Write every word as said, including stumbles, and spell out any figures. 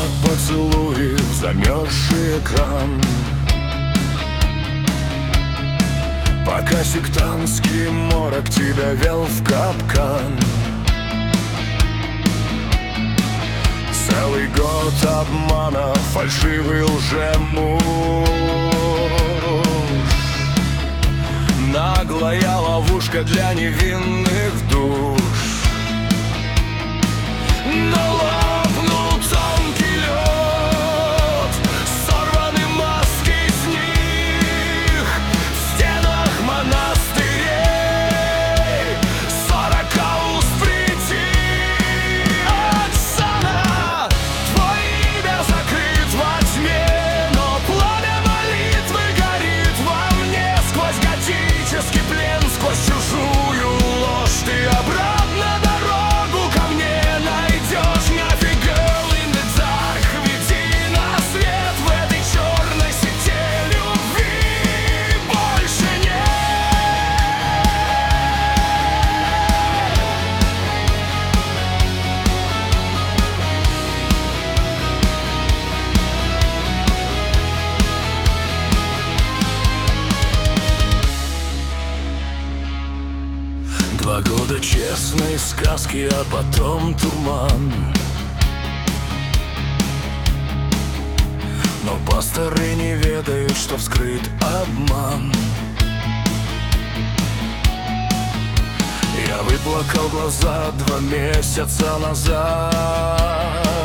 поцелуи в замерзший экран. Пока сектантский морок тебя вел в капкан. Целый год обмана, фальшивый лжемуж, наглая ловушка для невинных душ. Но лопнул тонкий лед, сорваны маски с них. В стенах монастырей сорока уст прийти. Оксана, твое имя закрыт во тьме, но пламя молитвы горит во мне. Сквозь готический плен, сквозь чужую ложь ты обратно дорогу ко мне найдешь. Нафиг, girl in the dark, веди на свет в этой черной сети. Любви больше нет. Два года честной сказки, а потом туман. Но пасторы не ведают, что вскрыт обман. Я выплакал глаза два месяца назад.